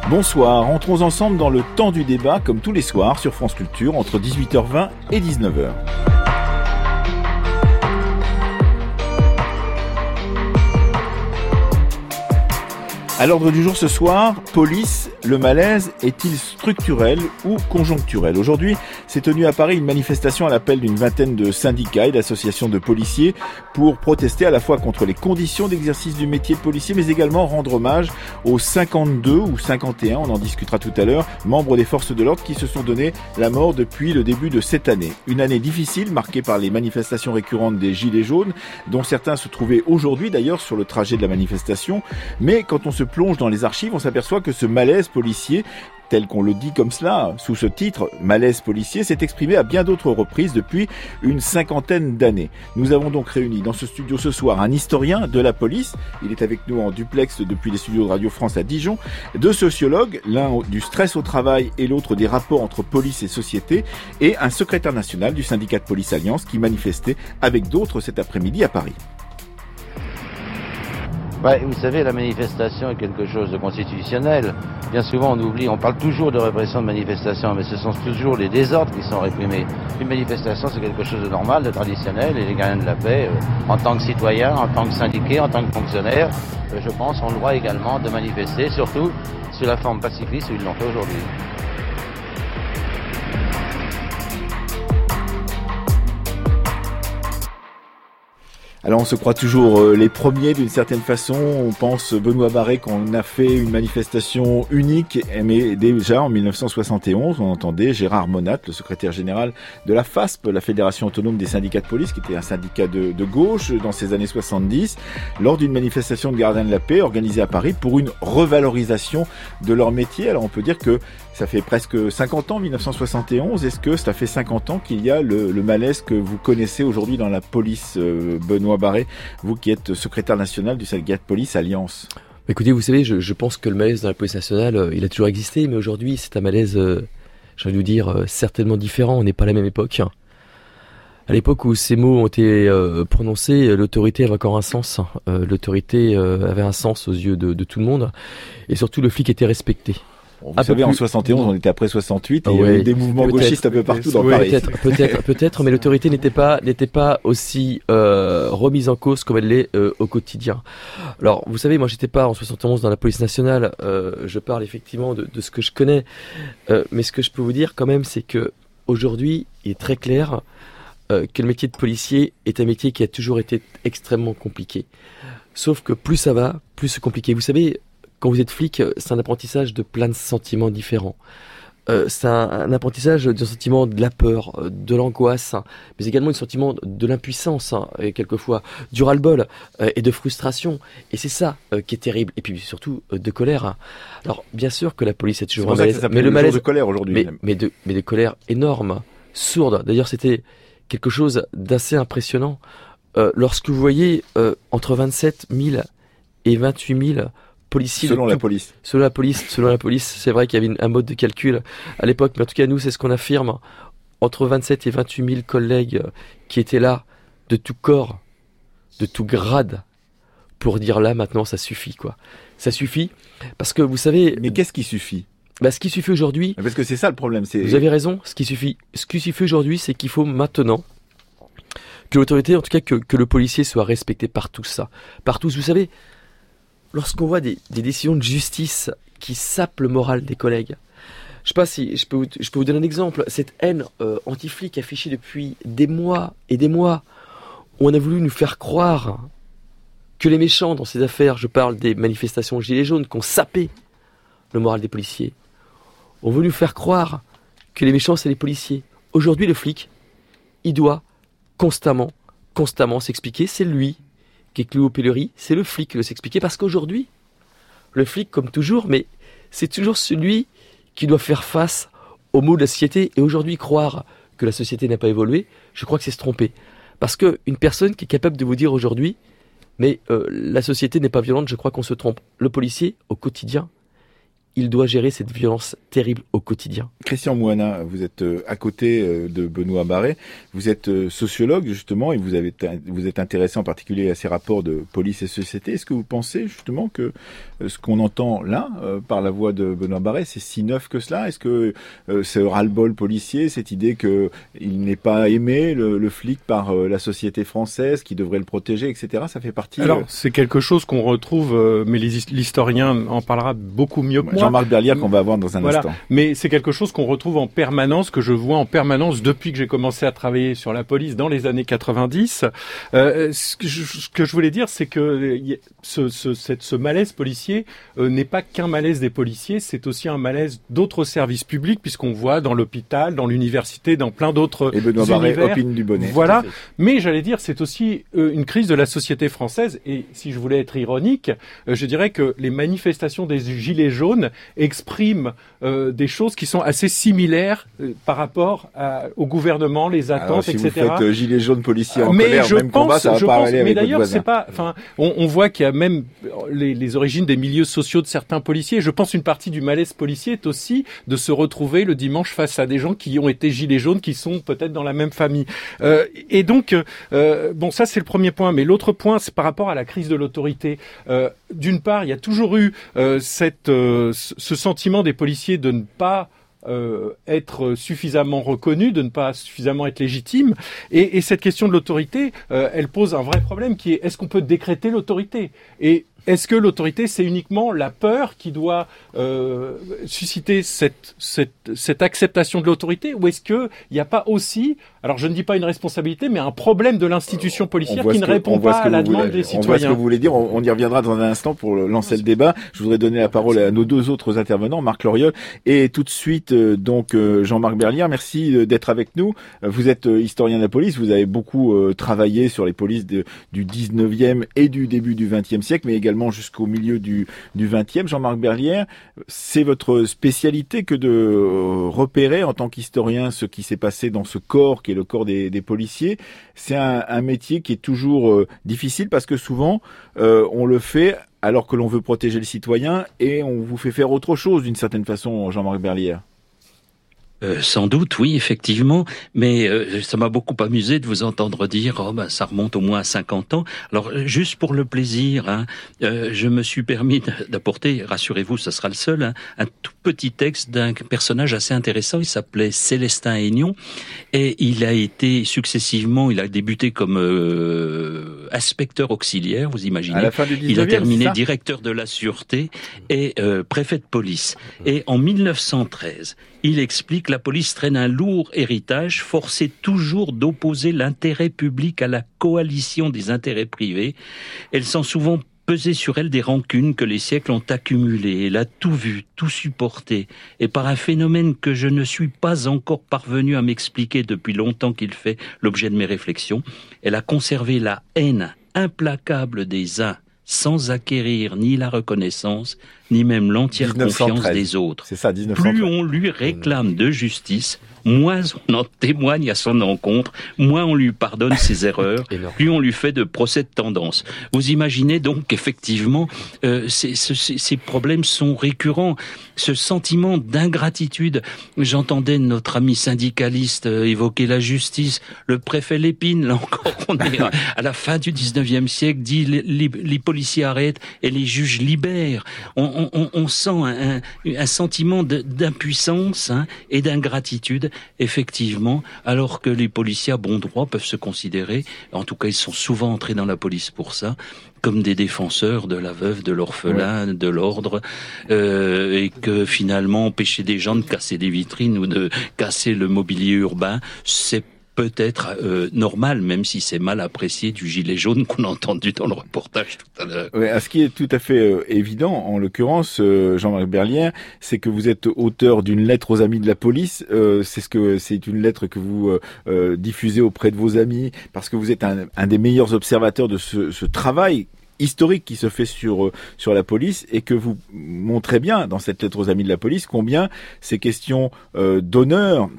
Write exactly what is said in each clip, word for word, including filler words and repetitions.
Bonsoir, entrons ensemble dans le temps du débat, comme tous les soirs, sur France Culture, entre dix-huit heures vingt et dix-neuf heures. À l'ordre du jour ce soir, police, le malaise est-il structurel ou conjoncturel ? Aujourd'hui, s'est tenue à Paris une manifestation à l'appel d'une vingtaine de syndicats et d'associations de policiers pour protester à la fois contre les conditions d'exercice du métier de policier, mais également rendre hommage aux cinquante-deux ou cinquante et un, on en discutera tout à l'heure, membres des forces de l'ordre qui se sont donné la mort depuis le début de cette année. Une année difficile, marquée par les manifestations récurrentes des Gilets jaunes, dont certains se trouvaient aujourd'hui d'ailleurs sur le trajet de la manifestation, mais quand on se plonge dans les archives, on s'aperçoit que ce malaise policier, tel qu'on le dit comme cela, sous ce titre, malaise policier, s'est exprimé à bien d'autres reprises depuis une cinquantaine d'années. Nous avons donc réuni dans ce studio ce soir un historien de la police, il est avec nous en duplex depuis les studios de Radio France à Dijon, deux sociologues, l'un du stress au travail et l'autre des rapports entre police et société, et un secrétaire national du syndicat de police Alliance qui manifestait avec d'autres cet après-midi à Paris. Ouais, vous savez, la manifestation est quelque chose de constitutionnel. Bien souvent, on oublie, on parle toujours de répression de manifestation, mais ce sont toujours les désordres qui sont réprimés. Une manifestation, c'est quelque chose de normal, de traditionnel, et les gardiens de la paix, euh, en tant que citoyens, en tant que syndiqués, en tant que fonctionnaires, euh, je pense, ont le droit également de manifester, surtout sous la forme pacifiste où ils l'ont fait aujourd'hui. Alors on se croit toujours euh, les premiers d'une certaine façon, on pense Benoît Barré qu'on a fait une manifestation unique, mais déjà en dix-neuf cent soixante et onze on entendait Gérard Monat, le secrétaire général de la F A S P, la Fédération Autonome des Syndicats de Police, qui était un syndicat de, de gauche dans ces années soixante-dix, lors d'une manifestation de gardiens de la paix organisée à Paris pour une revalorisation de leur métier. Alors on peut dire que ça fait presque cinquante ans, dix-neuf cent soixante et onze, est-ce que ça fait cinquante ans qu'il y a le, le malaise que vous connaissez aujourd'hui dans la police, euh, Benoît Barré, vous qui êtes secrétaire national du syndicat de police Alliance? Écoutez, vous savez, je, je pense que le malaise dans la police nationale, euh, il a toujours existé, mais aujourd'hui, c'est un malaise, euh, j'ai envie de vous dire, euh, certainement différent. On n'est pas à la même époque. À l'époque où ces mots ont été euh, prononcés, l'autorité avait encore un sens. Euh, l'autorité euh, avait un sens aux yeux de, de tout le monde, et surtout, le flic était respecté. Bon, vous savez, en soixante et onze, on était après soixante-huit, et il y ouais, avait des mouvements gauchistes un peu partout dans ouais, Paris. Peut-être, peut-être, peut-être, mais l'autorité n'était pas, n'était pas aussi euh, remise en cause comme elle l'est euh, au quotidien. Alors, vous savez, moi, j'étais pas en soixante et onze dans la police nationale. Euh, je parle effectivement de, de ce que je connais, euh, mais ce que je peux vous dire quand même, c'est que aujourd'hui, il est très clair euh, que le métier de policier est un métier qui a toujours été extrêmement compliqué. Sauf que plus ça va, plus c'est compliqué. Vous savez. Quand vous êtes flic, c'est un apprentissage de plein de sentiments différents. Euh, c'est un, un apprentissage du sentiment de la peur, de l'angoisse, hein, mais également du sentiment de l'impuissance, hein, et quelquefois du ras-le-bol euh, et de frustration. Et c'est ça euh, qui est terrible. Et puis surtout euh, de colère. Hein. Alors bien sûr que la police est toujours un malaise, mais le malaise de colère aujourd'hui. Mais, mais de mais de colère énorme, sourde. D'ailleurs, c'était quelque chose d'assez impressionnant euh, lorsque vous voyez euh, entre vingt-sept mille et vingt-huit mille policiers selon de la tout, police. Selon la police, selon la police, c'est vrai qu'il y avait une, un mode de calcul à l'époque, mais en tout cas nous c'est ce qu'on affirme, entre vingt-sept et vingt-huit mille collègues qui étaient là de tout corps, de tout grade, pour dire là maintenant ça suffit quoi. Ça suffit parce que vous savez. Mais qu'est-ce qui suffit ? Bah, ce qui suffit aujourd'hui. Parce que c'est ça le problème. C'est... Vous avez raison. Ce qui suffit, ce qui suffit aujourd'hui, c'est qu'il faut maintenant que l'autorité, en tout cas que, que le policier soit respecté par tous ça, par tous. Vous savez. Lorsqu'on voit des, des décisions de justice qui sapent le moral des collègues, je sais pas si je peux vous, je peux vous donner un exemple. Cette haine euh, anti-flic affichée depuis des mois et des mois, où on a voulu nous faire croire que les méchants dans ces affaires, je parle des manifestations Gilets jaunes, qui ont sapé le moral des policiers, ont voulu nous faire croire que les méchants c'est les policiers. Aujourd'hui, le flic, il doit constamment, constamment s'expliquer. C'est lui qui est cloué au pilori, c'est le flic qui doit s'expliquer, parce qu'aujourd'hui, le flic, comme toujours, mais c'est toujours celui qui doit faire face aux maux de la société. Et aujourd'hui, croire que la société n'a pas évolué, je crois que c'est se tromper. Parce qu'une personne qui est capable de vous dire aujourd'hui, mais euh, la société n'est pas violente, je crois qu'on se trompe. Le policier, au quotidien, il doit gérer cette violence terrible au quotidien. Christian Mouana, vous êtes à côté de Benoît Barré, vous êtes sociologue justement et vous avez vous êtes intéressé en particulier à ces rapports de police et société. Est-ce que vous pensez justement que ce qu'on entend là par la voix de Benoît Barré, c'est si neuf que cela? Est-ce que ce ras-le-bol policier, cette idée que il n'est pas aimé le, le flic par la société française qui devrait le protéger, et cetera, ça fait partie... Alors, c'est quelque chose qu'on retrouve, mais l'historien en parlera beaucoup mieux que moi. Jean-Marc Berlière qu'on va avoir dans un voilà. instant. Mais c'est quelque chose qu'on retrouve en permanence, que je vois en permanence depuis que j'ai commencé à travailler sur la police dans les années quatre-vingt-dix. Euh, ce, que je, ce que je voulais dire, c'est que ce, ce, cette, ce malaise policier euh, n'est pas qu'un malaise des policiers, c'est aussi un malaise d'autres services publics, puisqu'on voit dans l'hôpital, dans l'université, dans plein d'autres univers. Et Benoît Barré opine du bonnet. Voilà. Mais j'allais dire, c'est aussi euh, une crise de la société française. Et si je voulais être ironique, euh, je dirais que les manifestations des Gilets jaunes expriment euh, des choses qui sont assez similaires euh, par rapport à, au gouvernement, les attentes, Alors, si et cetera. Si vous faites euh, Gilets jaunes policiers en mais colère, je même pense, combat, ça va je pas pense, aller mais avec votre d'ailleurs, voisin. c'est pas. Enfin, on, on voit qu'il y a même les, les origines des milieux sociaux de certains policiers. Je pense une partie du malaise policier est aussi de se retrouver le dimanche face à des gens qui ont été Gilets jaunes, qui sont peut-être dans la même famille. Euh, et donc, euh, bon, ça c'est le premier point. Mais l'autre point, c'est par rapport à la crise de l'autorité. Euh, d'une part, il y a toujours eu euh, cette, euh, ce sentiment des policiers de ne pas euh, être suffisamment reconnus, de ne pas suffisamment être légitimes. Et, et cette question de l'autorité, euh, elle pose un vrai problème qui est, est-ce qu'on peut décréter l'autorité ? Et est-ce que l'autorité, c'est uniquement la peur qui doit euh, susciter cette, cette, cette acceptation de l'autorité, ou est-ce qu'il n'y a pas aussi, alors je ne dis pas une responsabilité, mais un problème de l'institution policière qui ne que, répond pas à la demande des citoyens? On voit ce que vous voulez dire, on, on y reviendra dans un instant pour lancer le débat. Je voudrais donner la parole à nos deux autres intervenants, Marc Loriol et tout de suite euh, donc euh, Jean-Marc Berlière. Merci d'être avec nous. Vous êtes euh, historien de la police, vous avez beaucoup euh, travaillé sur les polices de, du dix-neuvième et du début du vingtième siècle, mais également jusqu'au milieu du, du vingtième. Jean-Marc Berlière, c'est votre spécialité que de euh, repérer en tant qu'historien ce qui s'est passé dans ce corps qui est le corps des, des policiers. C'est un, un métier qui est toujours euh, difficile parce que souvent euh, on le fait alors que l'on veut protéger le citoyen et on vous fait faire autre chose d'une certaine façon, Jean-Marc Berlière. Euh, sans doute, oui, effectivement, mais euh, ça m'a beaucoup amusé de vous entendre dire oh ben ça remonte au moins à cinquante ans. Alors juste pour le plaisir, hein, euh, je me suis permis d'apporter, rassurez-vous, ce sera le seul, hein, un tout petit texte d'un personnage assez intéressant. Il s'appelait Célestin Aignon et il a été successivement, il a débuté comme euh, inspecteur auxiliaire, vous imaginez. À la fin du dix-neuvième, il a terminé c'est ça directeur de la sûreté et euh, préfet de police. Et en mille neuf cent treize, il explique: la police traîne un lourd héritage, forcée toujours d'opposer l'intérêt public à la coalition des intérêts privés. Elle sent souvent peser sur elle des rancunes que les siècles ont accumulées. Elle a tout vu, tout supporté. Et par un phénomène que je ne suis pas encore parvenu à m'expliquer depuis longtemps qu'il fait l'objet de mes réflexions, elle a conservé la haine implacable des uns sans acquérir ni la reconnaissance, ni même l'entière confiance des autres. C'est ça, dix-neuf cent treize. Plus on lui réclame de justice, moins on en témoigne à son encontre, moins on lui pardonne ses erreurs, plus on lui fait de procès de tendance. Vous imaginez donc qu'effectivement, euh, ces, ces, ces problèmes sont récurrents. Ce sentiment d'ingratitude, j'entendais notre ami syndicaliste euh, évoquer la justice, le préfet Lépine, là encore, on est à, à la fin du dix-neuvième siècle, dit les, les, les policiers arrêtent et les juges libèrent. On, on, on sent un, un, un sentiment d'impuissance hein, et d'ingratitude, effectivement, alors que les policiers à bon droit peuvent se considérer, en tout cas ils sont souvent entrés dans la police pour ça, comme des défenseurs de la veuve, de l'orphelin, ouais. de l'ordre, euh, et que finalement empêcher des gens de casser des vitrines ou de casser le mobilier urbain, c'est peut-être euh, normal, même si c'est mal apprécié du gilet jaune qu'on a entendu dans le reportage tout à l'heure. Ouais, ce qui est tout à fait euh, évident, en l'occurrence, euh, Jean-Marc Berlière, c'est que vous êtes auteur d'une lettre aux amis de la police. Euh, c'est ce que c'est une lettre que vous euh, euh, diffusez auprès de vos amis, parce que vous êtes un, un des meilleurs observateurs de ce, ce travail historique qui se fait sur sur la police, et que vous montrez bien dans cette lettre aux amis de la police combien ces questions euh, d'honneur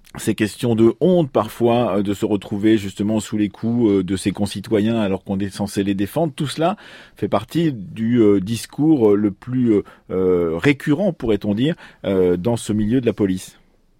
ces questions de honte parfois, de se retrouver justement sous les coups de ses concitoyens alors qu'on est censé les défendre. Tout cela fait partie du euh, discours le plus euh, récurrent, pourrait-on dire, euh, dans ce milieu de la police.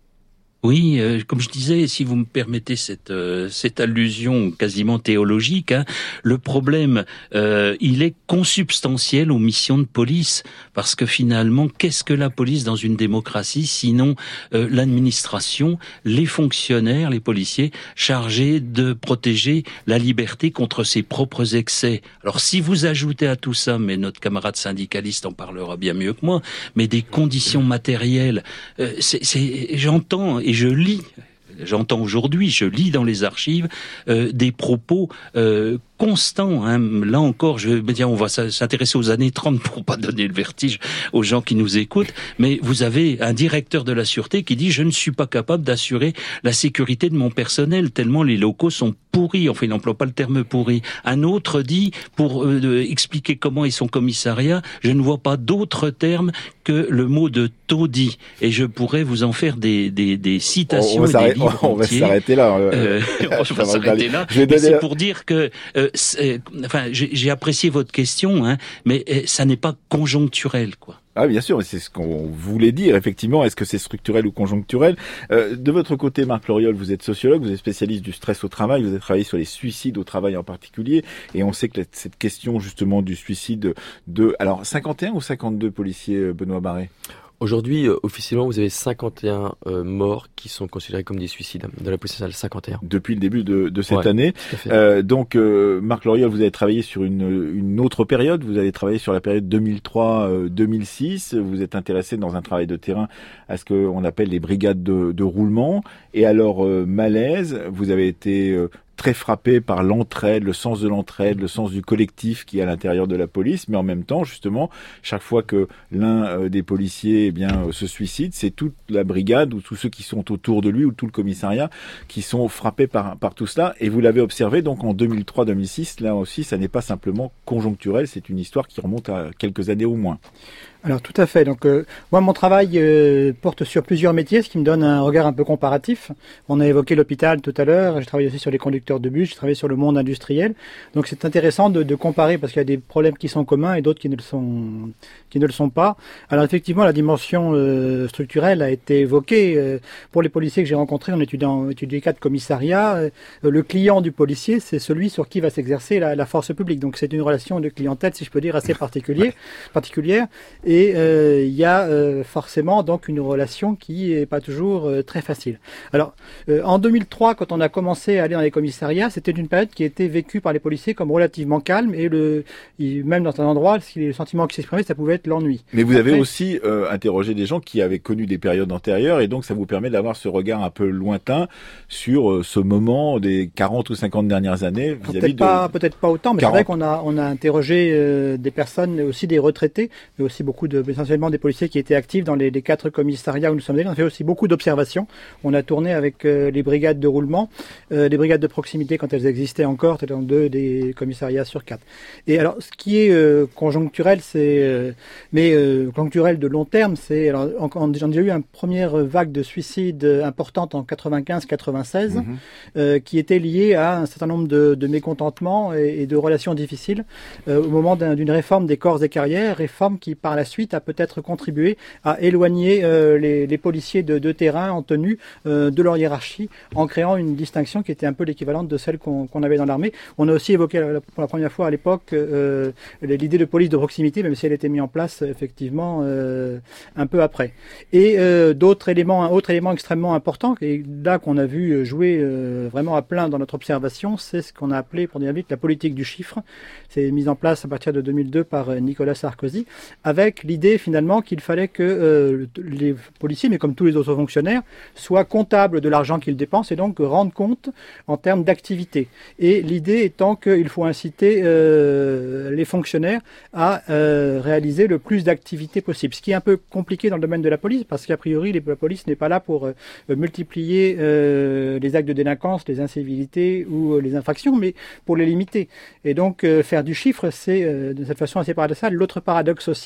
Oui, euh, comme je disais, si vous me permettez cette euh, cette allusion quasiment théologique, hein, le problème, euh, il est consubstantiel aux missions de police, parce que finalement, qu'est-ce que la police dans une démocratie, sinon euh, l'administration, les fonctionnaires, les policiers, chargés de protéger la liberté contre ses propres excès. Alors, si vous ajoutez à tout ça, mais notre camarade syndicaliste en parlera bien mieux que moi, mais des conditions matérielles, euh, c'est, c'est j'entends. Et je lis, j'entends aujourd'hui, je lis dans les archives euh, des propos euh, constants. Hein. Là encore, je vais dire, on va s'intéresser aux années trente pour pas donner le vertige aux gens qui nous écoutent. Mais vous avez un directeur de la sûreté qui dit: je ne suis pas capable d'assurer la sécurité de mon personnel tellement les locaux sont pourris. Enfin, il n'emploie pas le terme pourri. Un autre dit, pour euh, expliquer comment est son commissariat, je ne vois pas d'autre terme que le mot de taudis. Et je pourrais vous en faire des, des, des citations. On va, et des livres on va s'arrêter là. Euh, on va s'arrêter là. Mais c'est pour dire que, euh, enfin, j'ai, j'ai apprécié votre question, hein, mais euh, ça n'est pas conjoncturel, quoi. Ah, bien sûr, c'est ce qu'on voulait dire, effectivement. Est-ce que c'est structurel ou conjoncturel? euh, De votre côté, Marc Loriol, vous êtes sociologue, vous êtes spécialiste du stress au travail, vous avez travaillé sur les suicides au travail en particulier, et on sait que cette question, justement, du suicide de... Alors, cinquante et un ou cinquante-deux policiers, Benoît Barré? Aujourd'hui, euh, officiellement, vous avez cinquante et un euh, morts qui sont considérés comme des suicides de la police nationale, cinquante et un. Depuis le début de, de cette ouais, année. Euh, donc, euh, Marc Loriol, vous avez travaillé sur une, une autre période. Vous avez travaillé sur la période deux mille trois deux mille six. Vous êtes intéressé dans un travail de terrain à ce qu'on appelle les brigades de, de roulement. Et alors, euh, malaise, vous avez été... Euh, très frappé par l'entraide, le sens de l'entraide, le sens du collectif qui est à l'intérieur de la police, mais en même temps, justement, chaque fois que l'un euh, des policiers eh bien euh, se suicide, c'est toute la brigade ou tous ceux qui sont autour de lui ou tout le commissariat qui sont frappés par par tout cela. Et vous l'avez observé donc en deux mille trois deux mille six, là aussi, ça n'est pas simplement conjoncturel, c'est une histoire qui remonte à quelques années au moins. Alors tout à fait. Donc euh, moi mon travail euh, porte sur plusieurs métiers, ce qui me donne un regard un peu comparatif. On a évoqué l'hôpital tout à l'heure. J'ai travaillé aussi sur les conducteurs de bus. J'ai travaillé sur le monde industriel. Donc c'est intéressant de, de comparer parce qu'il y a des problèmes qui sont communs et d'autres qui ne le sont qui ne le sont pas. Alors effectivement la dimension euh, structurelle a été évoquée euh, pour les policiers que j'ai rencontrés. On étudiant étudié quatre commissariats. Euh, le client du policier, c'est celui sur qui va s'exercer la, la force publique. Donc c'est une relation de clientèle, si je peux dire, assez particulier, particulière. Et il euh, y a euh, forcément donc une relation qui est pas toujours euh, très facile. Alors euh, en deux mille trois, quand on a commencé à aller dans les commissariats, c'était une période qui était vécue par les policiers comme relativement calme et le il, même dans un endroit, le sentiment qui s'exprimait, ça pouvait être l'ennui. Mais vous Après, avez aussi euh, interrogé des gens qui avaient connu des périodes antérieures et donc ça vous permet d'avoir ce regard un peu lointain sur euh, ce moment des quarante ou cinquante dernières années vis-à-vis peut-être pas, de... peut-être pas autant, mais quarante. C'est vrai qu'on a on a interrogé euh, des personnes, aussi des retraités, mais aussi beaucoup de, essentiellement des policiers qui étaient actifs dans les, les quatre commissariats où nous sommes allés. On a fait aussi beaucoup d'observations. On a tourné avec euh, les brigades de roulement, euh, les brigades de proximité quand elles existaient encore, c'était dans deux des commissariats sur quatre. Et alors, ce qui est euh, conjoncturel, c'est, euh, mais euh, conjoncturel de long terme, c'est, alors, on, on a déjà eu une première vague de suicides importante en quatre-vingt-quinze quatre-vingt-seize, mm-hmm. euh, qui était liée à un certain nombre de, de mécontentements et, et de relations difficiles euh, au moment d'un, d'une réforme des corps et carrières, réforme qui par la suite a peut-être contribué à éloigner euh, les, les policiers de, de terrain en tenue euh, de leur hiérarchie, en créant une distinction qui était un peu l'équivalente de celle qu'on, qu'on avait dans l'armée. On a aussi évoqué la, pour la première fois à l'époque euh, l'idée de police de proximité, même si elle était mise en place effectivement euh, un peu après. Et euh, d'autres éléments, un autre élément extrêmement important, et là qu'on a vu jouer euh, vraiment à plein dans notre observation, c'est ce qu'on a appelé pour dire vite la politique du chiffre. C'est mis en place à partir de deux mille deux par Nicolas Sarkozy, avec l'idée finalement qu'il fallait que euh, les policiers, mais comme tous les autres fonctionnaires, soient comptables de l'argent qu'ils dépensent et donc rendent compte en termes d'activité. Et l'idée étant qu'il faut inciter euh, les fonctionnaires à euh, réaliser le plus d'activités possible. Ce qui est un peu compliqué dans le domaine de la police, parce qu'a priori, les, la police n'est pas là pour euh, multiplier euh, les actes de délinquance, les incivilités ou euh, les infractions, mais pour les limiter. Et donc, euh, faire du chiffre, c'est euh, de cette façon assez paradoxale. L'autre paradoxe aussi qui est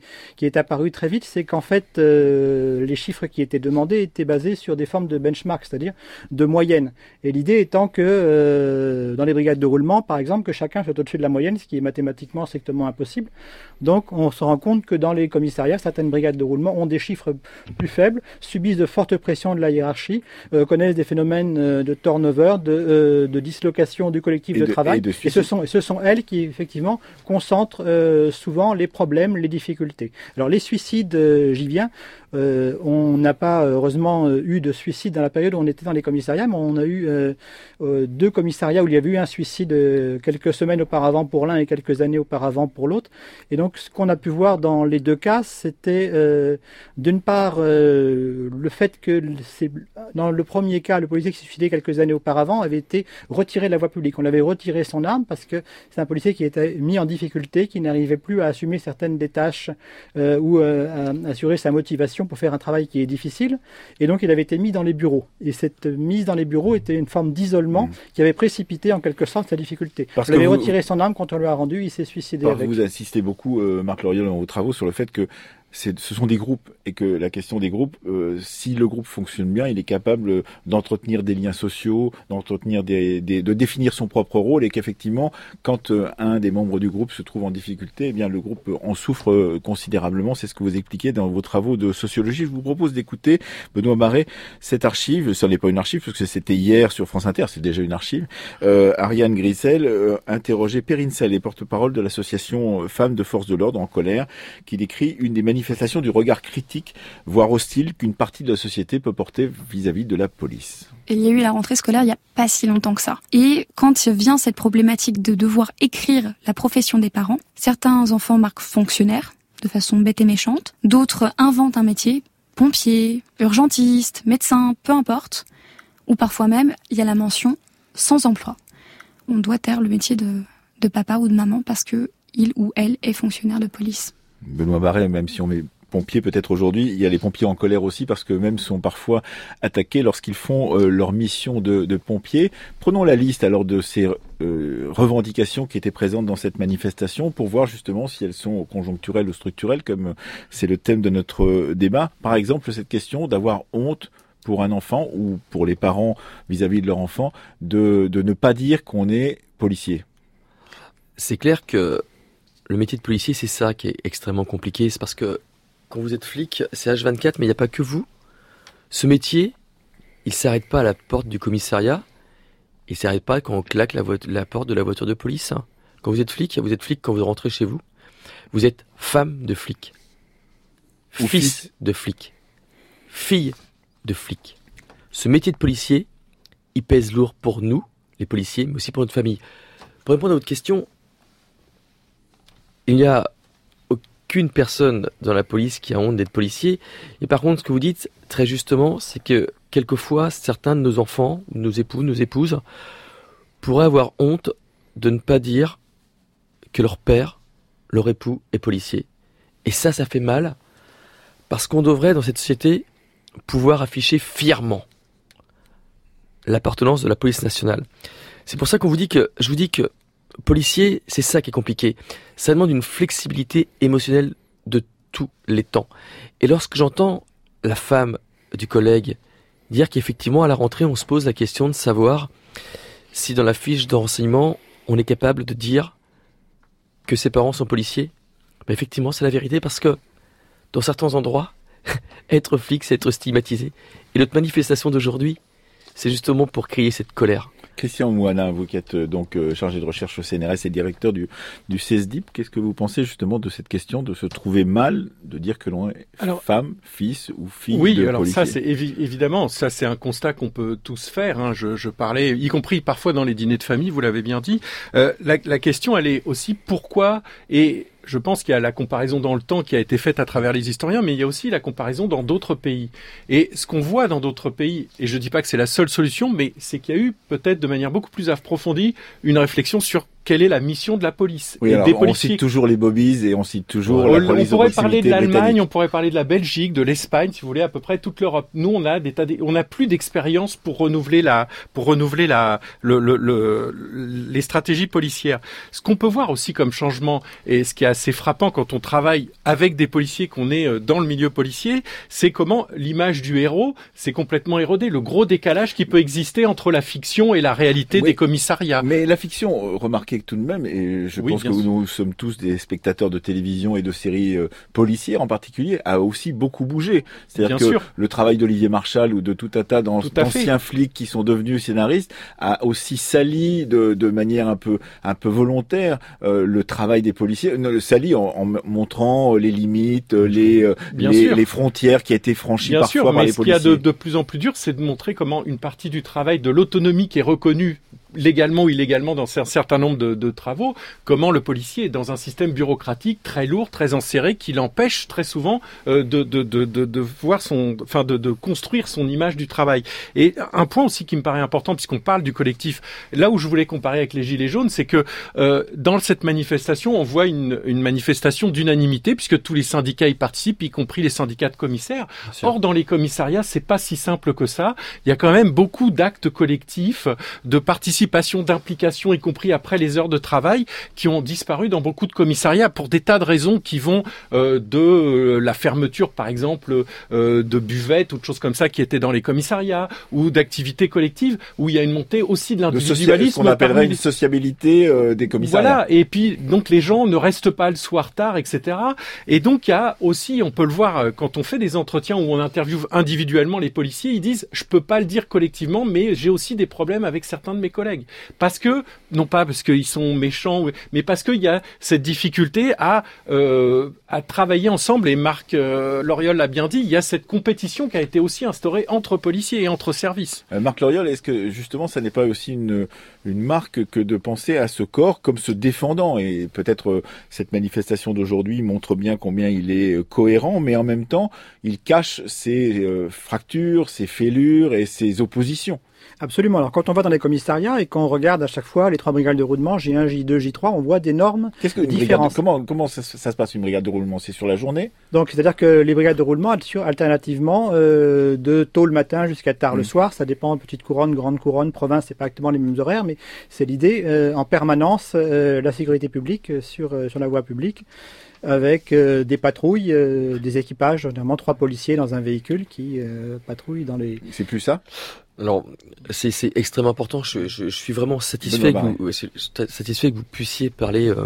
qui est apparu très vite, c'est qu'en fait, euh, les chiffres qui étaient demandés étaient basés sur des formes de benchmark, c'est-à-dire de moyenne. Et l'idée étant que euh, dans les brigades de roulement, par exemple, que chacun soit au-dessus de la moyenne, ce qui est mathématiquement strictement impossible. Donc, on se rend compte que dans les commissariats, certaines brigades de roulement ont des chiffres plus faibles, subissent de fortes pressions de la hiérarchie, euh, connaissent des phénomènes euh, de turnover, de, euh, de dislocation du collectif de, de travail. Et, de et, ce sont, et ce sont elles qui, effectivement, concentrent euh, souvent les problèmes, les difficultés. Alors, les suicides, euh, j'y viens. Euh, on n'a pas, heureusement, euh, eu de suicide dans la période où on était dans les commissariats, mais on a eu euh, euh, deux commissariats où il y avait eu un suicide euh, quelques semaines auparavant pour l'un et quelques années auparavant pour l'autre. Et donc, ce qu'on a pu voir dans les deux cas, c'était euh, d'une part euh, le fait que c'est, dans le premier cas, le policier qui s'est suicidé quelques années auparavant avait été retiré de la voie publique. On avait retiré son arme parce que c'est un policier qui était mis en difficulté, qui n'arrivait plus à assumer certaines des tâches euh, ou euh, à assurer sa motivation pour faire un travail qui est difficile. Et donc, il avait été mis dans les bureaux. Et cette mise dans les bureaux était une forme d'isolement mmh. qui avait précipité en quelque sorte sa difficulté. Parce on avait vous... retiré son arme quand on lui a rendu, il s'est suicidé avec. Vous insistez beaucoup, euh, Marc Loriol, dans vos travaux sur le fait que c'est, ce sont des groupes et que la question des groupes, euh, si le groupe fonctionne bien, il est capable d'entretenir des liens sociaux, d'entretenir des, des, de définir son propre rôle et qu'effectivement, quand euh, un des membres du groupe se trouve en difficulté, eh bien le groupe en souffre euh, considérablement. C'est ce que vous expliquez dans vos travaux de sociologie. Je vous propose d'écouter, Benoît Maret, cette archive. Ce n'est pas une archive parce que c'était hier sur France Inter, c'est déjà une archive. Euh, Ariane Grissel euh, interrogeait Perrine Salé, porte-parole de l'association Femmes de Force de l'Ordre en colère, qui décrit une des manifestations manifestation du regard critique, voire hostile, qu'une partie de la société peut porter vis-à-vis de la police. Il y a eu la rentrée scolaire il n'y a pas si longtemps que ça. Et quand vient cette problématique de devoir écrire la profession des parents, certains enfants marquent fonctionnaire, de façon bête et méchante, d'autres inventent un métier, pompier, urgentiste, médecin, peu importe, ou parfois même il y a la mention sans emploi. On doit taire le métier de, de papa ou de maman parce que il ou elle est fonctionnaire de police. Benoît Maret, même si on met pompiers peut-être aujourd'hui, il y a les pompiers en colère aussi parce que même sont parfois attaqués lorsqu'ils font euh, leur mission de, de pompiers. Prenons la liste alors de ces euh, revendications qui étaient présentes dans cette manifestation pour voir justement si elles sont conjoncturelles ou structurelles, comme c'est le thème de notre débat. Par exemple, cette question d'avoir honte pour un enfant ou pour les parents vis-à-vis de leur enfant de, de ne pas dire qu'on est policier. C'est clair que le métier de policier, c'est ça qui est extrêmement compliqué. C'est parce que quand vous êtes flic, c'est H vingt-quatre, mais il n'y a pas que vous. Ce métier, il ne s'arrête pas à la porte du commissariat. Il ne s'arrête pas quand on claque la, vo- la porte de la voiture de police. Hein. Quand vous êtes flic, vous êtes flic quand vous rentrez chez vous. Vous êtes femme de flic. Ou fils, fils de flic. Fille de flic. Ce métier de policier, il pèse lourd pour nous, les policiers, mais aussi pour notre famille. Pour répondre à votre question, il n'y a aucune personne dans la police qui a honte d'être policier. Et par contre, ce que vous dites, très justement, c'est que quelquefois, certains de nos enfants, nos époux, nos épouses, pourraient avoir honte de ne pas dire que leur père, leur époux, est policier. Et ça, ça fait mal, parce qu'on devrait, dans cette société, pouvoir afficher fièrement l'appartenance de la police nationale. C'est pour ça qu'on vous dit que, je vous dis que policier, c'est ça qui est compliqué. Ça demande une flexibilité émotionnelle de tous les temps. Et lorsque j'entends la femme du collègue dire qu'effectivement, à la rentrée, on se pose la question de savoir si dans la fiche de renseignement, on est capable de dire que ses parents sont policiers, ben effectivement, c'est la vérité parce que dans certains endroits, être flic, c'est être stigmatisé. Et notre manifestation d'aujourd'hui, c'est justement pour crier cette colère. Christian Mouana, vous qui êtes donc euh, chargé de recherche au C N R S et directeur du, du C E S D I P, qu'est-ce que vous pensez justement de cette question de se trouver mal, de dire que l'on est alors, femme, fils ou fille oui, de alors policier? ça c'est évi- évidemment, ça c'est un constat qu'on peut tous faire. Hein. Je, je parlais, y compris parfois dans les dîners de famille, vous l'avez bien dit. Euh, la, la question, elle est aussi pourquoi et je pense qu'il y a la comparaison dans le temps qui a été faite à travers les historiens, mais il y a aussi la comparaison dans d'autres pays. Et ce qu'on voit dans d'autres pays, et je dis pas que c'est la seule solution, mais c'est qu'il y a eu peut-être de manière beaucoup plus approfondie une réflexion sur quelle est la mission de la police. Oui, et alors, des on policiers... cite toujours les bobbies et on cite toujours on, la police on pourrait de parler de l'Allemagne, britannique. on pourrait parler de la Belgique, de l'Espagne, si vous voulez, à peu près toute l'Europe. Nous, on a des tas de... on n'a plus d'expérience pour renouveler la, pour renouveler la, le, le, le, les stratégies policières. Ce qu'on peut voir aussi comme changement, et ce qui est assez frappant quand on travaille avec des policiers, qu'on est dans le milieu policier, c'est comment l'image du héros s'est complètement érodée. Le gros décalage qui peut exister entre la fiction et la réalité oui, des commissariats. Mais la fiction, remarquez que tout de même, et je oui, pense que sûr. nous sommes tous des spectateurs de télévision et de séries euh, policières en particulier, a aussi beaucoup bougé. C'est-à-dire bien que sûr. le travail d'Olivier Marchal ou de tout un tas d'anciens flics qui sont devenus scénaristes a aussi sali de, de manière un peu, un peu volontaire euh, le travail des policiers, le sali en, en montrant les limites, les, euh, les, les frontières qui a été franchies bien parfois sûr, par mais les policiers. policiers. Ce qu'il y a de, de plus en plus dur, c'est de montrer comment une partie du travail de l'autonomie qui est reconnue légalement ou illégalement dans un certain nombre de, de travaux, comment le policier est dans un système bureaucratique très lourd, très enserré, qui l'empêche très souvent euh, de, de, de, de, de voir son, enfin de, de construire son image du travail. Et un point aussi qui me paraît important, puisqu'on parle du collectif, là où je voulais comparer avec les Gilets jaunes, c'est que euh, dans cette manifestation, on voit une, une manifestation d'unanimité, puisque tous les syndicats y participent, y compris les syndicats de commissaires. Or, dans les commissariats, c'est pas si simple que ça. Il y a quand même beaucoup d'actes collectifs, de participation, d'implication, y compris après les heures de travail, qui ont disparu dans beaucoup de commissariats pour des tas de raisons qui vont euh, de euh, la fermeture, par exemple, euh, de buvettes ou de choses comme ça qui étaient dans les commissariats, ou d'activités collectives, où il y a une montée aussi de l'individualisme. Ce qu'on appellerait une sociabilité euh, des commissariats. Voilà, et puis donc les gens ne restent pas le soir tard, et cetera. Et donc il y a aussi, on peut le voir quand on fait des entretiens où on interviewe individuellement les policiers, ils disent « je peux pas le dire collectivement, mais j'ai aussi des problèmes avec certains de mes collègues ». Parce que, non pas parce qu'ils sont méchants, mais parce qu'il y a cette difficulté à, euh, à travailler ensemble. Et Marc euh, Loriol l'a bien dit, il y a cette compétition qui a été aussi instaurée entre policiers et entre services. Euh, Marc Loriol, est-ce que justement ça n'est pas aussi une, une marque que de penser à ce corps comme se défendant? Et peut-être euh, cette manifestation d'aujourd'hui montre bien combien il est euh, cohérent, mais en même temps, il cache ses euh, fractures, ses fêlures et ses oppositions. Absolument. Alors quand on va dans les commissariats et qu'on regarde à chaque fois les trois brigades de roulement, J un, J deux, J trois, on voit d'énormes Qu'est-ce que différences. De, comment comment ça, ça se passe une brigade de roulement? C'est sur la journée? Donc c'est-à-dire que les brigades de roulement assurent alternativement euh, de tôt le matin jusqu'à tard mmh. le soir. Ça dépend, petite couronne, grande couronne, province, c'est pas exactement les mêmes horaires, mais c'est l'idée. Euh, en permanence, euh, la sécurité publique sur euh, sur la voie publique, avec euh, des patrouilles, euh, des équipages, notamment trois policiers dans un véhicule qui euh, patrouillent dans les... C'est plus ça? Alors, c'est, c'est extrêmement important. Je, je, je suis vraiment satisfait que, vous, satisfait que vous puissiez parler euh,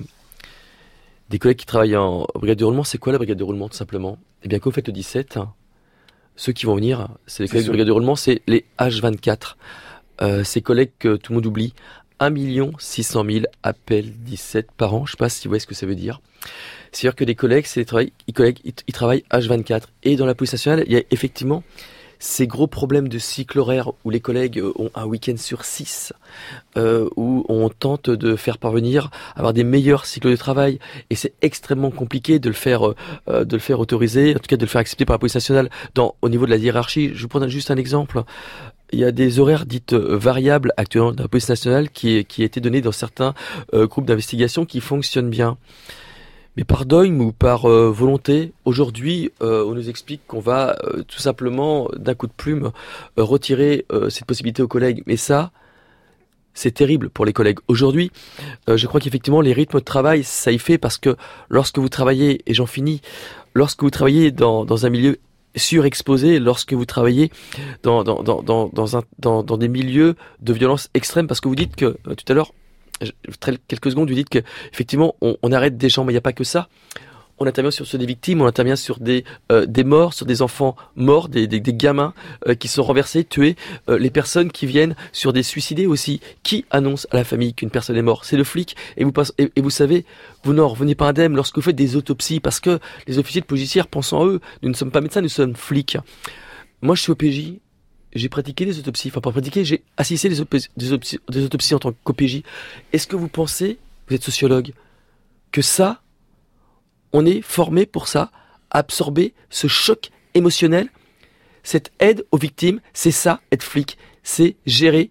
des collègues qui travaillent en brigade de roulement. C'est quoi la brigade de roulement, tout simplement? Eh bien, quand vous faites le dix-sept, hein, ceux qui vont venir, c'est les collègues de brigade de roulement, c'est les H vingt-quatre. Euh, ces collègues que tout le monde oublie. un million six cent mille appels dix-sept par an. Je ne sais pas si vous voyez ce que ça veut dire. C'est-à-dire que des collègues, c'est des travail, ils, collègues, ils, ils travaillent H vingt-quatre. Et dans la police nationale, il y a effectivement ces gros problèmes de cycle horaire où les collègues ont un week-end sur six, euh, où on tente de faire parvenir, avoir des meilleurs cycles de travail. Et c'est extrêmement compliqué de le faire, euh, de le faire autoriser, en tout cas de le faire accepter par la police nationale dans, au niveau de la hiérarchie. Je vous prends juste un exemple. Il y a des horaires dites variables actuellement dans la police nationale qui, qui étaient donnés dans certains euh, groupes d'investigation qui fonctionnent bien. Mais par dogme ou par euh, volonté, aujourd'hui, euh, on nous explique qu'on va euh, tout simplement, d'un coup de plume, euh, retirer euh, cette possibilité aux collègues. Mais ça, c'est terrible pour les collègues. Aujourd'hui, euh, je crois qu'effectivement, les rythmes de travail, ça y fait parce que lorsque vous travaillez, et j'en finis, lorsque vous travaillez dans, dans un milieu surexposé, lorsque vous travaillez dans, dans, dans, dans, dans, un, dans, dans des milieux de violence extrême, parce que vous dites que, euh, tout à l'heure, quelques secondes, vous dites que effectivement on, on arrête des gens, mais il n'y a pas que ça. On intervient sur ceux des victimes, on intervient sur des euh, des morts, sur des enfants morts, des des, des gamins euh, qui sont renversés, tués, euh, les personnes qui viennent sur des suicidés aussi. Qui annonce à la famille qu'une personne est morte? C'est le flic. Et vous et, et vous savez, vous n'en revenez pas indemne lorsque vous faites des autopsies, parce que les officiers de police judiciaire pensent en eux. Nous ne sommes pas médecins, nous sommes flics. Moi, je suis au P J. J'ai pratiqué des autopsies, enfin pas pratiqué, j'ai assisté des, autopsies, des, autopsies, des autopsies en tant qu'O P J. Est-ce que vous pensez, vous êtes sociologue, que ça, on est formé pour ça, absorber ce choc émotionnel, cette aide aux victimes, c'est ça, être flic, c'est gérer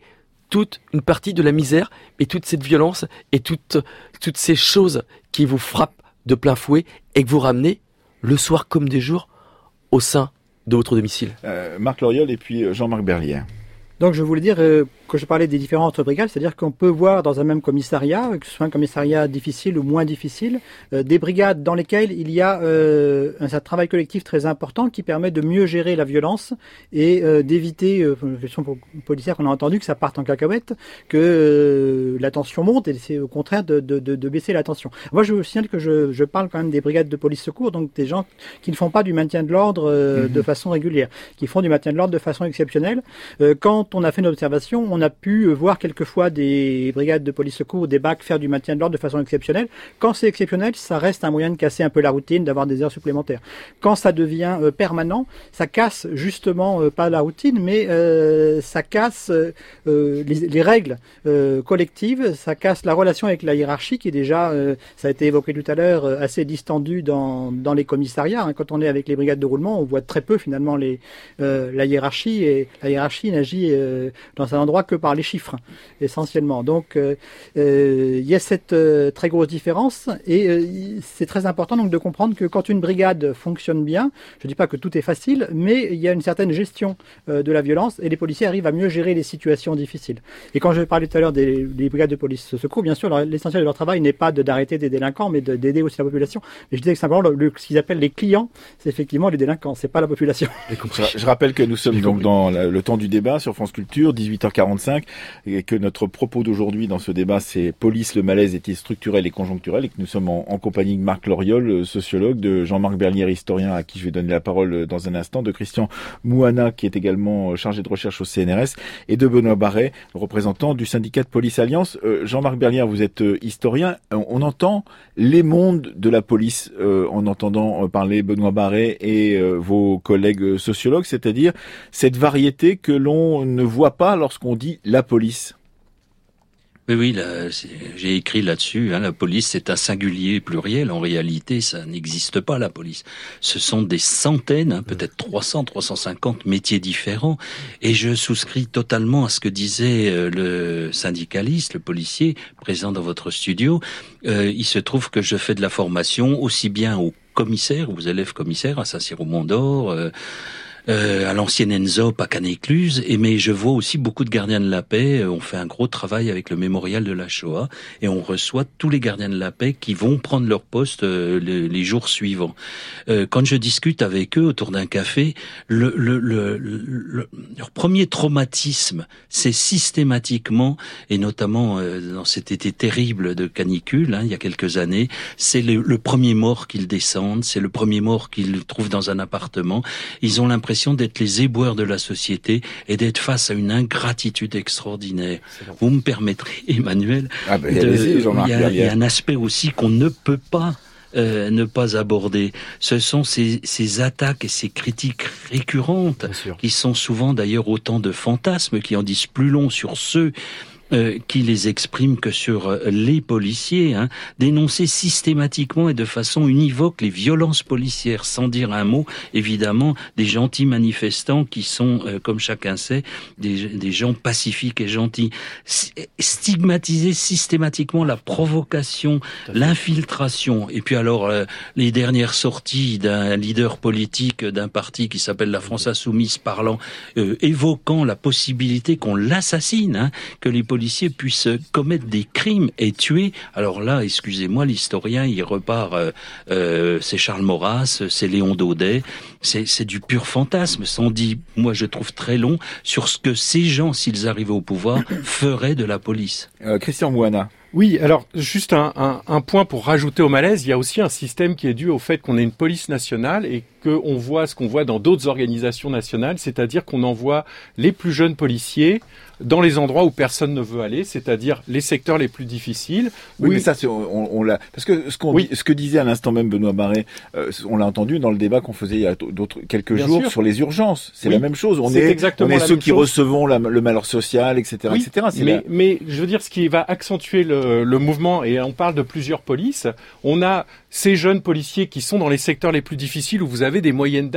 toute une partie de la misère et toute cette violence et toutes, toutes ces choses qui vous frappent de plein fouet et que vous ramenez le soir comme des jours au sein de votre domicile. Euh, Marc Loriol et puis Jean-Marc Berlière. Donc je voulais dire euh, que je parlais des différentes brigades, c'est-à-dire qu'on peut voir dans un même commissariat, que ce soit un commissariat difficile ou moins difficile, euh, des brigades dans lesquelles il y a euh, un, un travail collectif très important qui permet de mieux gérer la violence et euh, d'éviter, euh, une question policière qu'on a entendu, que ça parte en cacahuète, que euh, la tension monte, et c'est au contraire de, de, de, de baisser la tension. Moi je vous signale que je, je parle quand même des brigades de police secours, donc des gens qui ne font pas du maintien de l'ordre euh, mmh. de façon régulière, qui font du maintien de l'ordre de façon exceptionnelle. Euh, quand on a fait une observation, on a pu voir quelquefois des brigades de police secours, des B A C faire du maintien de l'ordre de façon exceptionnelle. Quand c'est exceptionnel, ça reste un moyen de casser un peu la routine, d'avoir des heures supplémentaires. Quand ça devient euh, permanent, ça casse justement euh, pas la routine, mais euh, ça casse euh, les, les règles euh, collectives, ça casse la relation avec la hiérarchie qui est déjà, euh, ça a été évoqué tout à l'heure, euh, assez distendue dans, dans les commissariats. Hein. Quand on est avec les brigades de roulement, on voit très peu finalement les, euh, la hiérarchie, et la hiérarchie n'agit euh, dans un endroit que par les chiffres, essentiellement. Donc, euh, euh, il y a cette euh, très grosse différence, et euh, c'est très important donc de comprendre que quand une brigade fonctionne bien, je ne dis pas que tout est facile, mais il y a une certaine gestion euh, de la violence, et les policiers arrivent à mieux gérer les situations difficiles. Et quand je parlais tout à l'heure des, des brigades de police secours, bien sûr, leur, l'essentiel de leur travail n'est pas de, d'arrêter des délinquants, mais de, d'aider aussi la population. Et je disais que simplement, le, le, ce qu'ils appellent les clients, c'est effectivement les délinquants, c'est pas la population. Je, je rappelle que nous sommes donc dans la, le temps du débat sur France Culture, dix-huit heures quarante-cinq, et que notre propos d'aujourd'hui dans ce débat, c'est police, le malaise est-il structurel et conjoncturel, et que nous sommes en, en compagnie de Marc Loriol, sociologue, de Jean-Marc Berlière, historien, à qui je vais donner la parole dans un instant, de Christian Mouana, qui est également chargé de recherche au C N R S, et de Benoît Barret, représentant du syndicat de Police Alliance. Euh, Jean-Marc Berlière, vous êtes euh, historien. On, on entend les mondes de la police euh, en entendant euh, parler Benoît Barret et euh, vos collègues sociologues, c'est-à-dire cette variété que l'on ne voit pas lorsqu'on dit la police. Oui, oui, là, j'ai écrit là-dessus, hein, la police c'est un singulier pluriel, en réalité ça n'existe pas la police. Ce sont des centaines, hein, peut-être trois cents, trois cent cinquante métiers différents, et je souscris totalement à ce que disait euh, le syndicaliste, le policier, présent dans votre studio. Euh, il se trouve que je fais de la formation aussi bien aux commissaires, aux élèves commissaires, à Saint-Cyr-au-Mont-d'Or, euh, Euh, à l'ancienne ENSOP à Canet-Écluse, et mais je vois aussi beaucoup de gardiens de la paix. On fait un gros travail avec le mémorial de la Shoah, et on reçoit tous les gardiens de la paix qui vont prendre leur poste euh, les, les jours suivants. Euh, quand je discute avec eux autour d'un café, le, le, le, le, leur premier traumatisme, c'est systématiquement, et notamment euh, dans cet été terrible de canicule, hein, il y a quelques années, c'est le, le premier mort qu'ils descendent, c'est le premier mort qu'ils trouvent dans un appartement. Ils ont l'impression d'être les éboueurs de la société et d'être face à une ingratitude extraordinaire. Vous me permettrez, Emmanuel, ah ben, de, il, y a, il y a un aspect aussi qu'on ne peut pas Euh, ne pas aborder. Ce sont ces, ces attaques et ces critiques récurrentes qui sont souvent d'ailleurs autant de fantasmes qui en disent plus long sur ceux Euh, qui les expriment que sur euh, les policiers, hein, dénoncer systématiquement et de façon univoque les violences policières, sans dire un mot, évidemment, des gentils manifestants qui sont, euh, comme chacun sait, des, des gens pacifiques et gentils. Stigmatiser systématiquement la provocation, l'infiltration, et puis alors euh, les dernières sorties d'un leader politique d'un parti qui s'appelle la France Insoumise parlant, euh, évoquant la possibilité qu'on l'assassine, hein, que les policiers puissent commettre des crimes et tuer. Alors là, excusez-moi, l'historien, il repart, euh, euh, c'est Charles Maurras, c'est Léon Daudet, c'est, c'est du pur fantasme, sans dit, moi je trouve très long, sur ce que ces gens, s'ils arrivaient au pouvoir, feraient de la police. Euh, Christian Mouana. Oui, alors juste un, un, un point pour rajouter au malaise, il y a aussi un système qui est dû au fait qu'on ait une police nationale et qu'on voit ce qu'on voit dans d'autres organisations nationales, c'est-à-dire qu'on envoie les plus jeunes policiers dans les endroits où personne ne veut aller, c'est-à-dire les secteurs les plus difficiles. Oui, oui. mais ça, c'est, on, on l'a. Parce que ce qu'on, oui. dit, ce que disait à l'instant même Benoît Barret, euh, on l'a entendu dans le débat qu'on faisait il y a d'autres quelques Bien jours sûr. sur les urgences. C'est oui. la même chose. On c'est est, exactement on est la ceux même qui chose. recevons la, le malheur social, et cetera, oui, et cetera. C'est mais, la... mais je veux dire, ce qui va accentuer le, le mouvement, et on parle de plusieurs polices. On a ces jeunes policiers qui sont dans les secteurs les plus difficiles où vous avez des moyennes d'âge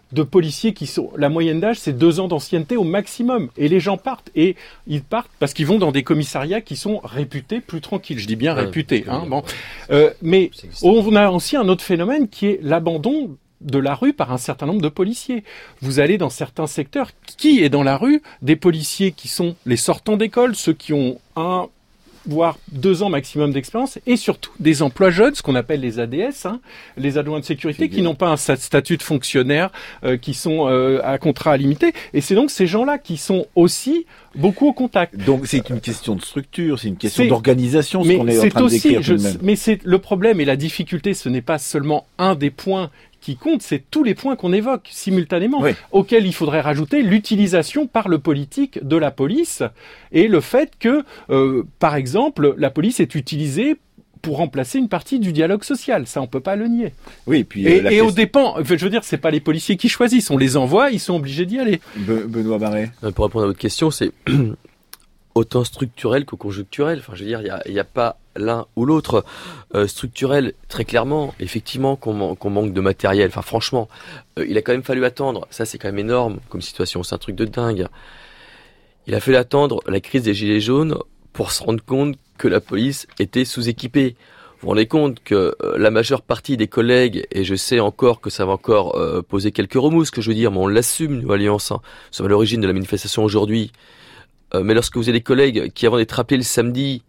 de policiers qui sont, la moyenne d'âge, c'est deux ans d'ancienneté au maximum. Et les gens partent. Et ils partent parce qu'ils vont dans des commissariats qui sont réputés plus tranquilles. Je dis bien ouais, réputés. Hein, bon. euh, mais on a aussi un autre phénomène qui est l'abandon de la rue par un certain nombre de policiers. Vous allez dans certains secteurs, qui est dans la rue? Des policiers qui sont les sortants d'école, ceux qui ont un voire deux ans maximum d'expérience, et surtout des emplois jeunes, ce qu'on appelle les A D S, hein, les adjoints de sécurité, qui n'ont pas un statut de fonctionnaire, euh, qui sont euh, à contrat limité. Et c'est donc ces gens-là qui sont aussi beaucoup au contact. Donc c'est une question de structure, c'est une question c'est, d'organisation, ce qu'on est en train aussi, de décrire je, tout de même. Mais c'est le problème et la difficulté, ce n'est pas seulement un des points qui compte, c'est tous les points qu'on évoque simultanément, oui. auxquels il faudrait rajouter l'utilisation par le politique de la police et le fait que, euh, par exemple, la police est utilisée pour remplacer une partie du dialogue social. Ça, on peut pas le nier. Oui, puis et, euh, et au dépend, je veux dire, c'est pas les policiers qui choisissent, on les envoie, ils sont obligés d'y aller. Be- Benoît Barret. Pour répondre à votre question, c'est autant structurel que conjoncturel. Enfin, je veux dire, il n'y a, a pas l'un ou l'autre. Euh, structurel, très clairement, effectivement, qu'on, qu'on manque de matériel. Enfin, franchement, euh, il a quand même fallu attendre. Ça, c'est quand même énorme comme situation. C'est un truc de dingue. Il a fallu attendre la crise des Gilets jaunes pour se rendre compte que la police était sous-équipée. Vous vous rendez compte que euh, la majeure partie des collègues, et je sais encore que ça va encore euh, poser quelques remous, ce que je veux dire, mais on l'assume, nous, Alliance, hein, nous sommes à l'origine de la manifestation aujourd'hui. Euh, mais lorsque vous avez des collègues qui, avant d'être appelés le samedi,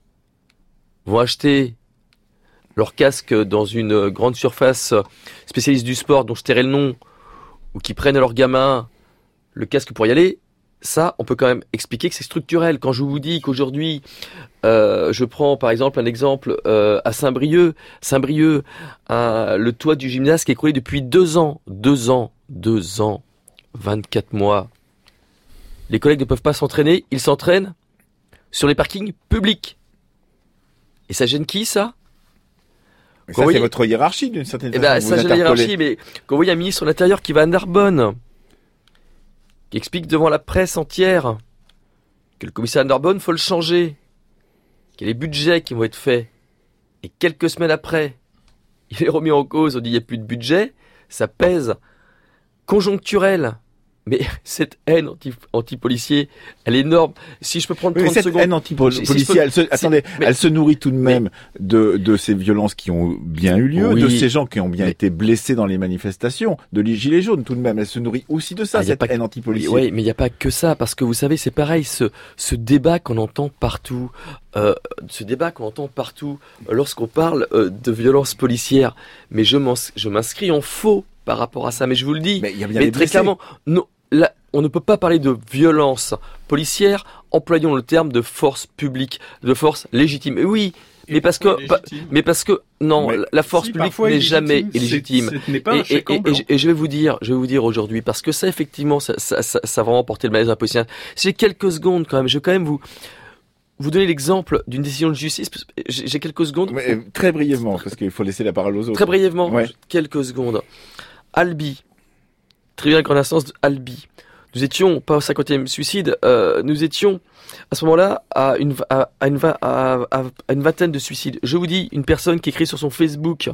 vont acheter leur casque dans une grande surface spécialiste du sport dont je tairai le nom, ou qui prennent à leur gamin le casque pour y aller, ça, on peut quand même expliquer que c'est structurel. Quand je vous dis qu'aujourd'hui, euh, je prends par exemple un exemple euh, à Saint-Brieuc, Saint-Brieuc, un, le toit du gymnase qui est écroulé depuis deux ans, deux ans, deux ans, vingt-quatre mois. Les collègues ne peuvent pas s'entraîner, ils s'entraînent sur les parkings publics. Et ça gêne qui, ça? Mais ça, voyez... c'est votre hiérarchie, d'une certaine eh façon. Ben, ça, c'est la hiérarchie, mais quand vous voyez un ministre de l'Intérieur qui va à Narbonne, qui explique devant la presse entière que le commissariat de Narbonne, faut le changer, qu'il y a les budgets qui vont être faits, et quelques semaines après, il est remis en cause, on dit il n'y a plus de budget, ça pèse conjoncturel. Mais cette haine anti, anti-policier, elle est énorme. Si je peux prendre trente mais cette secondes. Cette haine anti-policier, si elle se, attendez, mais, elle se nourrit tout de même mais, de, de ces violences qui ont bien eu lieu, oui, de ces gens qui ont bien mais, été blessés dans les manifestations, de les gilets jaunes tout de même. Elle se nourrit aussi de ça, ah, cette pas, haine anti-policier. Oui, mais il n'y a pas que ça, parce que vous savez, c'est pareil, ce, ce débat qu'on entend partout, euh, ce débat qu'on entend partout euh, lorsqu'on parle euh, de violences policières. Mais je, m'en, je m'inscris en faux par rapport à ça. Mais je vous le dis, mais, y a bien mais très clairement, non. Là, on ne peut pas parler de violence policière, employons le terme de force publique, de force légitime. Et oui, et mais parce que, pa, mais parce que non, mais la force si, publique n'est jamais illégitime. Ce n'est pas un chèque en blanc. Et, et, et je vais vous dire, je vais vous dire aujourd'hui, parce que ça, effectivement, ça, ça, ça, ça va remporter le malaise impossible. J'ai quelques secondes quand même. Je vais quand même vous vous donner l'exemple d'une décision de justice. J'ai, j'ai quelques secondes. Mais, très brièvement, parce qu'il faut laisser la parole aux autres. Très brièvement, ouais. quelques secondes. Albi. Tribunal de grande instance de Albi. Nous étions, pas au cinquantième suicide, euh, nous étions à ce moment-là à une, à, à, une, à, à, à une vingtaine de suicides. Je vous dis, une personne qui écrit sur son Facebook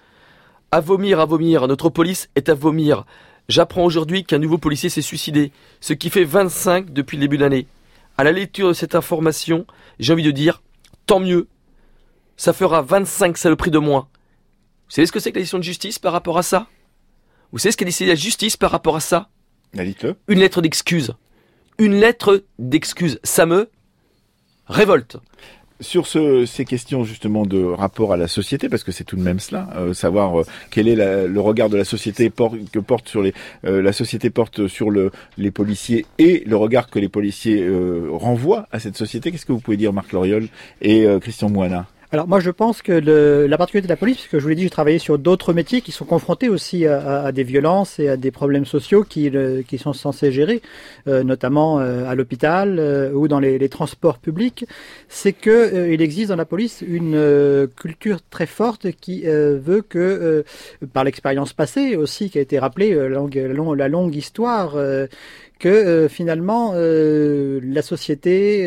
« À vomir, à vomir, notre police est à vomir. J'apprends aujourd'hui qu'un nouveau policier s'est suicidé, ce qui fait vingt-cinq depuis le début de l'année. À la lecture de cette information, j'ai envie de dire « Tant mieux, ça fera vingt-cinq saloperies de moins. » Vous savez ce que c'est que la décision de justice par rapport à ça ? Vous savez ce qu'a décidé la justice par rapport à ça ? Dites-le. Une lettre d'excuse. Une lettre d'excuse. Ça me révolte. Sur ce, ces questions justement de rapport à la société, parce que c'est tout de même cela, euh, savoir euh, quel est la, le regard de la société por- que porte sur les, euh, la société porte sur le, les policiers et le regard que les policiers euh, renvoient à cette société. Qu'est-ce que vous pouvez dire, Marc Loriol et euh, Christian Moana ? Alors moi je pense que le, la particularité de la police, puisque je vous l'ai dit, j'ai travaillé sur d'autres métiers qui sont confrontés aussi à, à, à des violences et à des problèmes sociaux qui, le, qui sont censés gérer, euh, notamment euh, à l'hôpital euh, ou dans les, les transports publics, c'est que euh, il existe dans la police une euh, culture très forte qui euh, veut que, euh, par l'expérience passée aussi, qui a été rappelée, euh, la, longue, la longue histoire, euh, que euh, finalement euh, la société,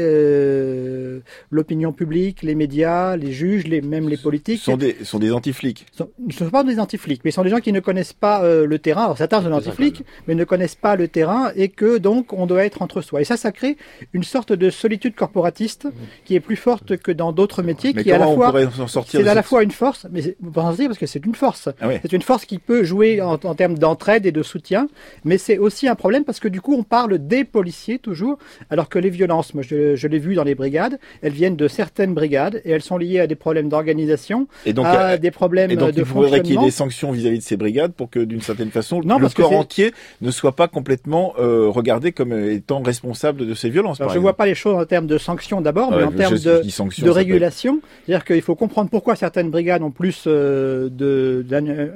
euh, l'opinion publique, les médias, les juges, les, même les politiques sont des sont des anti-flics. Sont, ne sont pas des anti-flics, mais sont des gens qui ne connaissent pas euh, le terrain. Alors certains sont anti-flics, mais ne connaissent pas le terrain et que donc on doit être entre soi. Et ça, ça crée une sorte de solitude corporatiste qui est plus forte que dans d'autres métiers. Mais qui à la fois, c'est à la fois une force, mais vous pensez parce que c'est une force. Ah oui. C'est une force qui peut jouer en, en termes d'entraide et de soutien, mais c'est aussi un problème parce que du coup on parle des policiers toujours, alors que les violences, moi je, je l'ai vu dans les brigades, elles viennent de certaines brigades et elles sont liées à des problèmes d'organisation, et donc, à euh, des problèmes et donc, de il faudrait qu'il y ait des sanctions vis-à-vis de ces brigades pour que d'une certaine façon non, le corps entier ne soit pas complètement euh, regardé comme étant responsable de ces violences. Alors, je ne vois pas les choses en terms de sanctions d'abord, mais ouais, en termes je, de, je sanctions, de régulation. C'est-à-dire qu'il faut comprendre pourquoi certaines brigades ont plus euh, de, de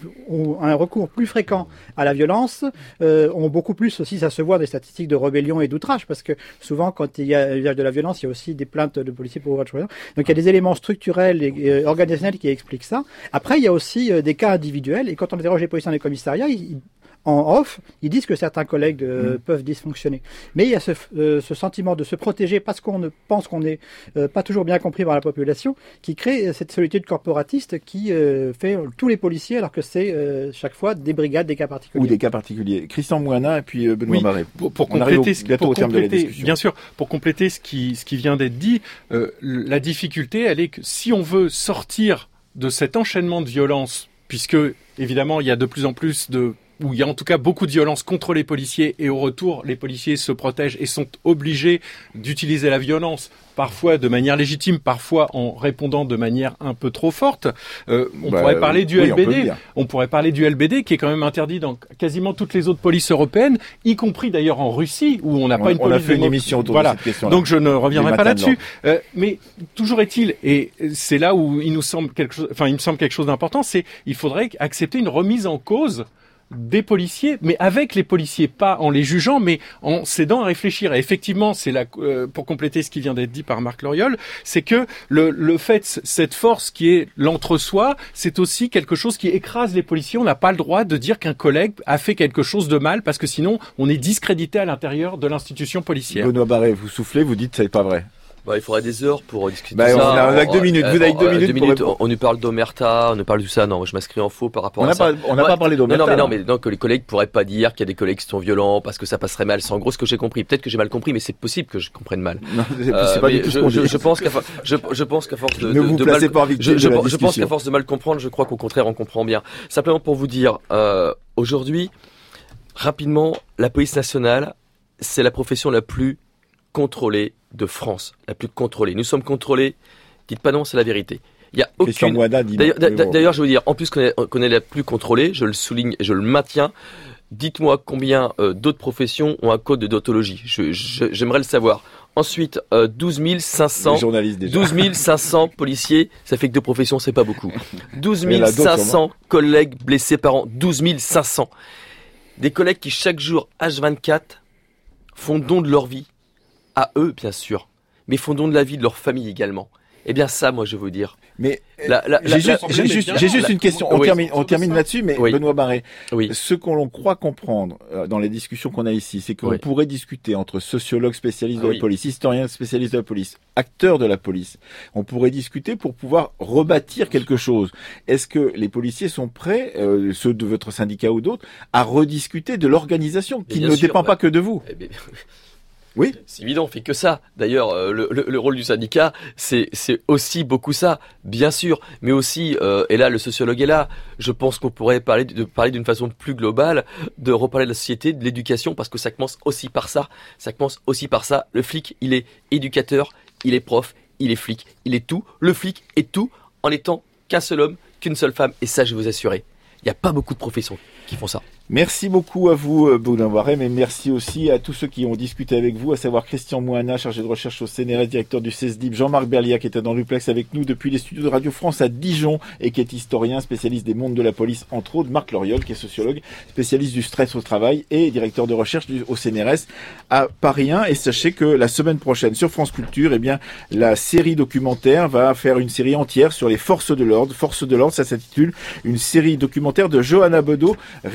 ont un recours plus fréquent à la violence, euh, ont beaucoup plus aussi, ça se voit des statistiques de rébellion et d'outrage, parce que souvent quand il y a l'usage de la violence, il y a aussi des plaintes de policiers pour outrage. Donc il y a des éléments structurels et, et organisationnels qui expliquent ça. Après, il y a aussi euh, des cas individuels, et quand on interroge les policiers dans les commissariats, ils, en off, ils disent que certains collègues euh, mmh. peuvent dysfonctionner. Mais il y a ce, euh, ce sentiment de se protéger parce qu'on ne pense qu'on n'est euh, pas toujours bien compris par la population, qui crée cette solitude corporatiste qui euh, fait tous les policiers, alors que c'est euh, chaque fois des brigades, des cas particuliers. Ou des cas particuliers. Christian Mouana et puis Benoît oui, Marais. Pour, pour compléter, ce, pour compléter bien sûr, pour compléter ce qui, ce qui vient d'être dit, euh, la difficulté, elle est que si on veut sortir de cet enchaînement de violence, puisque évidemment il y a de plus en plus de où il y a en tout cas beaucoup de violence contre les policiers et au retour, les policiers se protègent et sont obligés d'utiliser la violence, parfois de manière légitime, parfois en répondant de manière un peu trop forte. Euh, on bah, pourrait parler du oui, L B D. On, on pourrait parler du L B D qui est quand même interdit dans quasiment toutes les autres polices européennes, y compris d'ailleurs en Russie où on n'a pas une on police. On a fait une démo... émission autour voilà. de cette question. Donc je ne reviendrai pas là-dessus. Euh, mais toujours est-il, et c'est là où il nous semble quelque chose, enfin il me semble quelque chose d'important, c'est il faudrait accepter une remise en cause des policiers, mais avec les policiers, pas en les jugeant, mais en s'aidant à réfléchir. Et effectivement, c'est là, euh, pour compléter ce qui vient d'être dit par Marc Loriol, c'est que le, le fait, cette force qui est l'entre-soi, c'est aussi quelque chose qui écrase les policiers. On n'a pas le droit de dire qu'un collègue a fait quelque chose de mal, parce que sinon, on est discrédité à l'intérieur de l'institution policière. Benoît Barret, vous soufflez, vous dites que c'est pas vrai. Bah, il faudrait des heures pour discuter bah, de on ça. A, on a que deux minutes. Vous avez que deux minutes. Deux minutes on, on nous parle d'Omerta, on nous parle de tout ça. Non, je m'inscris en faux par rapport on à a ça. Pas, on n'a ouais, pas parlé d'Omerta. Non, non, mais non, mais non, que les collègues pourraient pas dire qu'il y a des collègues qui sont violents parce que ça passerait mal. C'est en gros ce que j'ai compris. Peut-être que j'ai mal compris, mais c'est possible que je comprenne mal. Non, c'est, euh, c'est pas du tout ce qu'on je, dit. je pense qu'à je, je pense qu'à force de, ne de, vous de placez mal, pas victime je, de la je, je pense qu'à force de mal comprendre, je crois qu'au contraire on comprend bien. Simplement pour vous dire, euh, aujourd'hui, rapidement, la police nationale, c'est la profession la plus contrôlée de France, la plus contrôlée. Nous sommes contrôlés. Dites pas non, c'est la vérité. Il y a aucune. Moada dit d'ailleurs, non, d'ailleurs, je veux dire, en plus qu'on est, qu'on est la plus contrôlée, je le souligne et je le maintiens. Dites-moi combien euh, d'autres professions ont un code de déontologie. Je, je, j'aimerais le savoir. Ensuite, euh, douze mille cinq cents, douze mille cinq cents policiers, ça fait que deux professions, c'est pas beaucoup. douze mille cinq cents collègues blessés par an, douze mille cinq cents. Des collègues qui chaque jour, H vingt-quatre, font don de leur vie, à eux bien sûr, mais font don de la vie de leur famille également. Eh bien ça, moi, je veux dire. Mais la, la, j'ai, la, juste, la, j'ai, juste, j'ai juste une question. On oui. termine, on termine là-dessus, mais oui. Benoît Barret, oui. ce qu'on croit comprendre euh, dans les discussions qu'on a ici, c'est qu'on oui. pourrait discuter entre sociologues spécialistes de oui. la police, historiens spécialistes de la police, acteurs de la police. On pourrait discuter pour pouvoir rebâtir quelque chose. Est-ce que les policiers sont prêts, euh, ceux de votre syndicat ou d'autres, à rediscuter de l'organisation qui ne sûr, dépend bah, pas que de vous? Eh bien... Oui, c'est évident, on fait que ça. D'ailleurs, euh, le, le, le rôle du syndicat, c'est, c'est aussi beaucoup ça, bien sûr. Mais aussi, euh, et là, le sociologue est là. Je pense qu'on pourrait parler de, de parler d'une façon plus globale, de reparler de la société, de l'éducation, parce que ça commence aussi par ça. Ça commence aussi par ça. Le flic, il est éducateur, il est prof, il est flic, il est tout. Le flic est tout en étant qu'un seul homme, qu'une seule femme. Et ça, je vais vous assurer, il n'y a pas beaucoup de professions qui font ça. Merci beaucoup à vous, Benoît Barret, mais merci aussi à tous ceux qui ont discuté avec vous, à savoir Christian Mouana, chargé de recherche au C N R S, directeur du C E S D I P, Jean-Marc Berlia, qui était dans le duplex avec nous depuis les studios de Radio France à Dijon et qui est historien, spécialiste des mondes de la police, entre autres, Marc Loriol, qui est sociologue, spécialiste du stress au travail et directeur de recherche du, au C N R S à Paris un. Et sachez que la semaine prochaine, sur France Culture, eh bien, la série documentaire va faire une série entière sur les forces de l'ordre. Forces de l'ordre, ça s'intitule une série documentaire de Johanna Bedeau, réalisée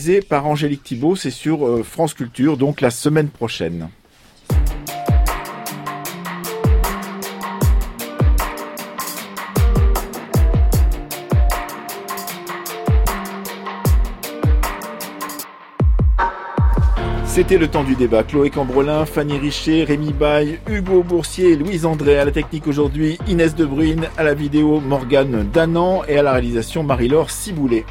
réalisé par Angélique Thibault. C'est sur euh, France Culture, donc la semaine prochaine. C'était le temps du débat. Chloé Cambrelin, Fanny Richer, Rémi Baille, Hugo Boursier, Louise André. À la technique aujourd'hui, Inès De Bruyne. À la vidéo, Morgane Danan. Et à la réalisation, Marie-Laure Ciboulet.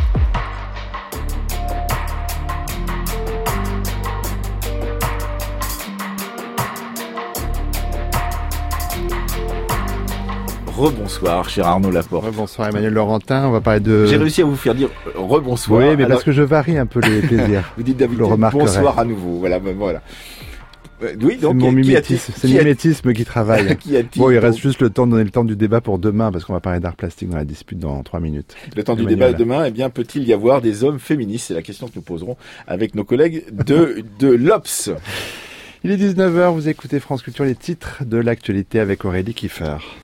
Rebonsoir, cher Arnaud Laporte. Rebonsoir, Emmanuel Laurentin. On va parler de... J'ai réussi à vous faire dire euh, rebonsoir. Oui, mais alors... parce que je varie un peu les plaisirs. Vous dites d'habitude bonsoir à nouveau. Voilà, ben voilà. Oui, donc, c'est mon mimétisme, c'est le mimétisme qui travaille. Qui bon, il reste juste le temps de donner le temps du débat pour demain, parce qu'on va parler d'art plastique dans la dispute dans trois minutes. Le temps Emmanuel. Du débat demain, eh bien, peut-il y avoir des hommes féministes? C'est la question que nous poserons avec nos collègues de, de l'O P S. Il est dix-neuf heures, vous écoutez France Culture, les titres de l'actualité avec Aurélie Kiefer.